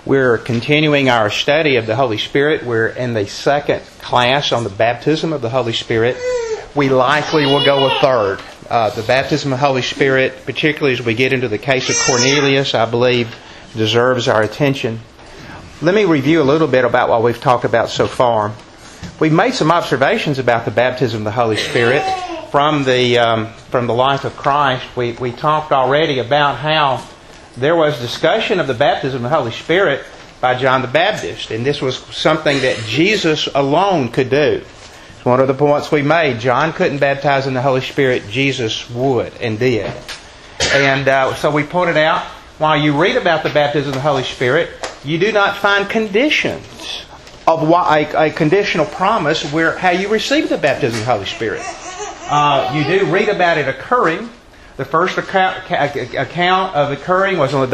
We're continuing our study of the Holy Spirit. We're in the second class on the baptism of the Holy Spirit. We likely will go a third. The baptism of the Holy Spirit, particularly as we get into the case of Cornelius, I believe deserves our attention. Let me review a little bit about what we've talked about so far. We've made some observations about the baptism of the Holy Spirit from the life of Christ. We talked already about how there was discussion of the baptism of the Holy Spirit by John the Baptist, and this was something that Jesus alone could do. It's one of the points we made. John couldn't baptize in the Holy Spirit. Jesus would and did. And so we pointed out, while you read about the baptism of the Holy Spirit, you do not find conditions of a conditional promise where how you receive the baptism of the Holy Spirit. You do read about it occurring. The first account of occurring was on the